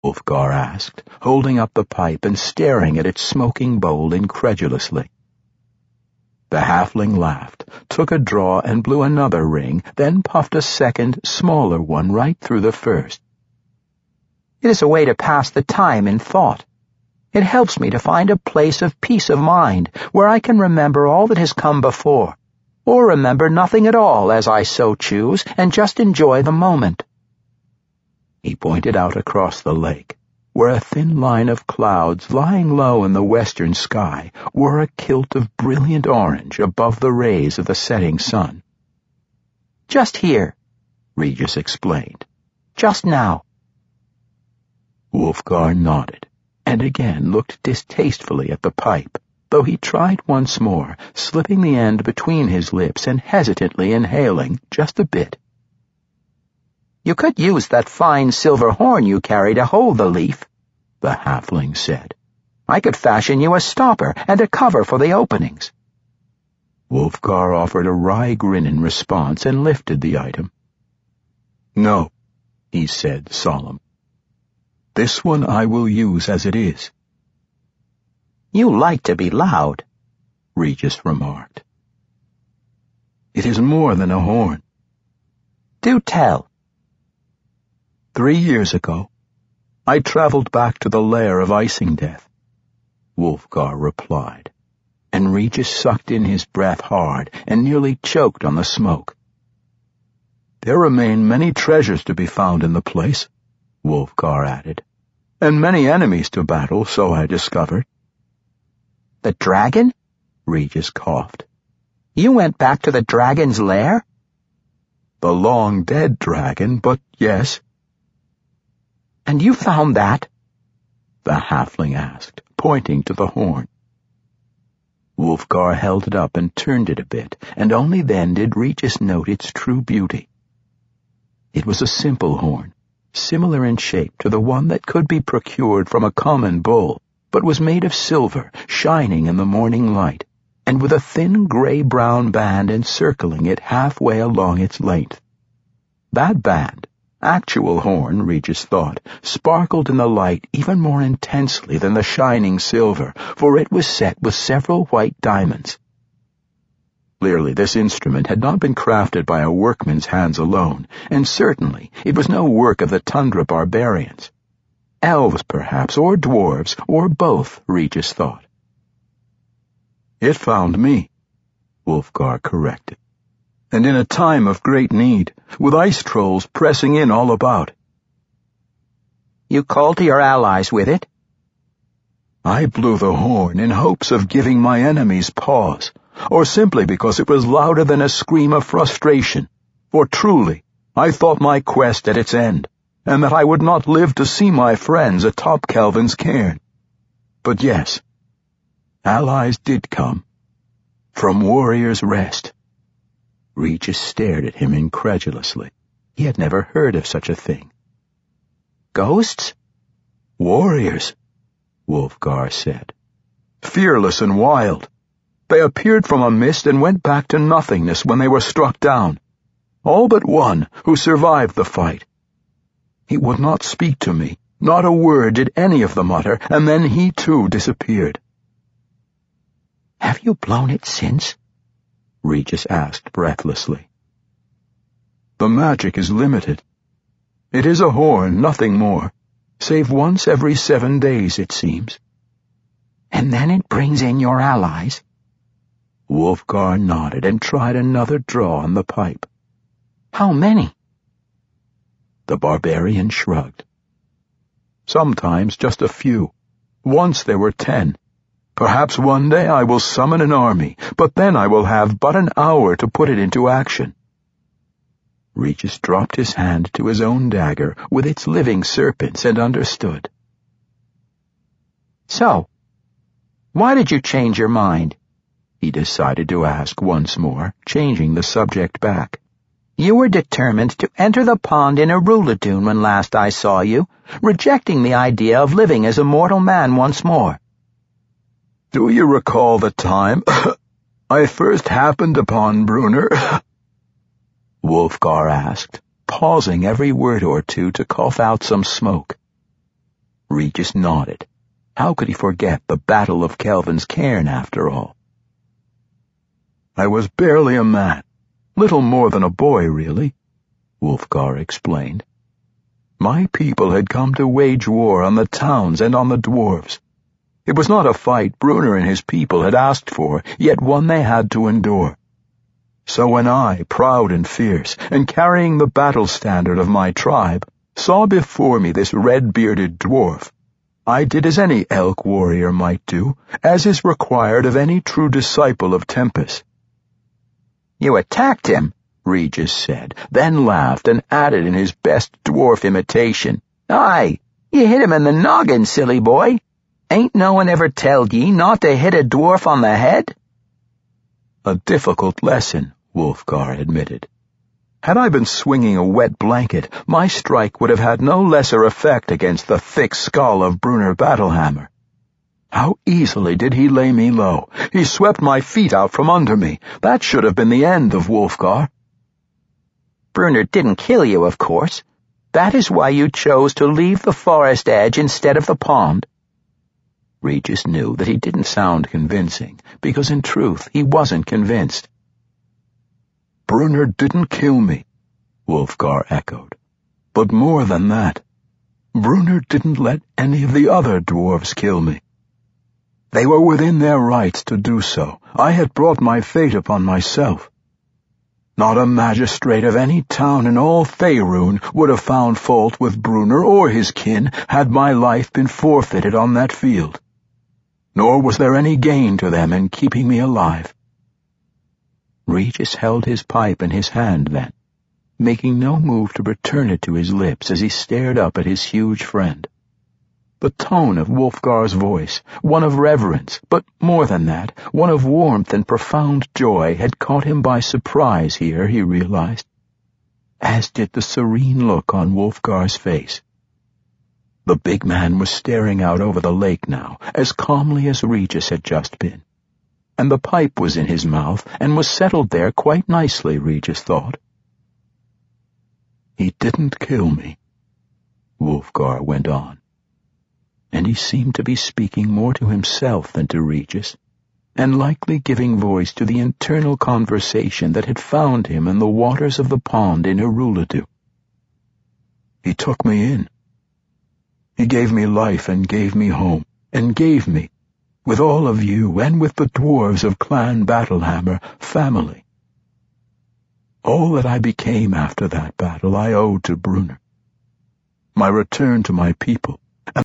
Wulfgar asked, holding up the pipe and staring at its smoking bowl incredulously. The halfling laughed, took a draw and blew another ring, then puffed a second, smaller one right through the first. It is a way to pass the time in thought. It helps me to find a place of peace of mind where I can remember all that has come before, or remember nothing at all as I so choose and just enjoy the moment. He pointed out across the lake, where a thin line of clouds lying low in the western sky wore a kilt of brilliant orange above the rays of the setting sun. Just here, Regis explained. Just now. Wulfgar nodded, and again looked distastefully at the pipe, though he tried once more, slipping the end between his lips and hesitantly inhaling just a bit. You could use that fine silver horn you carry to hold the leaf, the halfling said. I could fashion you a stopper and a cover for the openings. Wulfgar offered a wry grin in response and lifted the item. No, he said, solemn. This one I will use as it is. You like to be loud, Regis remarked. It is more than a horn. Do tell. 3 years ago, I traveled back to the lair of Icingdeath, Wulfgar replied, and Regis sucked in his breath hard and nearly choked on the smoke. There remain many treasures to be found in the place, Wulfgar added, and many enemies to battle, so I discovered. The dragon? Regis coughed. You went back to the dragon's lair? The long-dead dragon, but yes. And you found that? The halfling asked, pointing to the horn. Wulfgar held it up and turned it a bit, and only then did Regis note its true beauty. It was a simple horn, similar in shape to the one that could be procured from a common bull, but was made of silver, shining in the morning light, and with a thin gray-brown band encircling it halfway along its length. That band, actual horn, Regis thought, sparkled in the light even more intensely than the shining silver, for it was set with several white diamonds. Clearly, this instrument had not been crafted by a workman's hands alone, and certainly it was no work of the tundra barbarians. Elves, perhaps, or dwarves, or both, Regis thought. It found me, Wulfgar corrected, and in a time of great need, with ice trolls pressing in all about. You called to your allies with it? I blew the horn in hopes of giving my enemies pause, or simply because it was louder than a scream of frustration, for truly, I thought my quest at its end, and that I would not live to see my friends atop Kelvin's cairn. But yes, allies did come, from Warrior's Rest. Regis stared at him incredulously. He had never heard of such a thing. Ghosts? Warriors, Wulfgar said. Fearless and wild. They appeared from a mist and went back to nothingness when they were struck down. All but one, who survived the fight. He would not speak to me. Not a word did any of them utter, and then he too disappeared. Have you blown it since? Regis asked breathlessly. The magic is limited. It is a horn, nothing more, save once every 7 days, it seems. And then it brings in your allies? Wulfgar nodded and tried another draw on the pipe. How many? The barbarian shrugged. Sometimes just a few. Once there were 10. Perhaps one day I will summon an army, but then I will have but an hour to put it into action. Regis dropped his hand to his own dagger with its living serpents and understood. So, why did you change your mind? He decided to ask once more, changing the subject back. You were determined to enter the pond in Iruladun when last I saw you, rejecting the idea of living as a mortal man once more. Do you recall the time I first happened upon Brunner? Wulfgar asked, pausing every word or two to cough out some smoke. Regis nodded. How could he forget the Battle of Kelvin's Cairn, after all? I was barely a man, little more than a boy, really, Wulfgar explained. My people had come to wage war on the towns and on the dwarves. It was not a fight Brunner and his people had asked for, yet one they had to endure. So when I, proud and fierce, and carrying the battle standard of my tribe, saw before me this red-bearded dwarf, I did as any elk warrior might do, as is required of any true disciple of Tempest. You attacked him, Regis said, then laughed and added in his best dwarf imitation, Aye, you hit him in the noggin, silly boy. Ain't no one ever telled ye not to hit a dwarf on the head? A difficult lesson, Wulfgar admitted. Had I been swinging a wet blanket, my strike would have had no lesser effect against the thick skull of Brunner Battlehammer. How easily did he lay me low! He swept my feet out from under me. That should have been the end of Wulfgar. Brunner didn't kill you, of course. That is why you chose to leave the forest edge instead of the pond. Regis knew that he didn't sound convincing, because in truth he wasn't convinced. Brunner didn't kill me, Wulfgar echoed. But more than that, Brunner didn't let any of the other dwarves kill me. They were within their rights to do so. I had brought my fate upon myself. Not a magistrate of any town in all Faerun would have found fault with Brunner or his kin had my life been forfeited on that field. Nor was there any gain to them in keeping me alive. Regis held his pipe in his hand then, making no move to return it to his lips as he stared up at his huge friend. The tone of Wulfgar's voice, one of reverence, but more than that, one of warmth and profound joy, had caught him by surprise here, he realized, as did the serene look on Wulfgar's face. The big man was staring out over the lake now, as calmly as Regis had just been. And the pipe was in his mouth and was settled there quite nicely, Regis thought. He didn't kill me, Wulfgar went on. And he seemed to be speaking more to himself than to Regis, and likely giving voice to the internal conversation that had found him in the waters of the pond in Eruladu. He took me in. He gave me life and gave me home, and gave me, with all of you and with the dwarves of Clan Battlehammer, family. All that I became after that battle I owed to Brunner. My return to my people,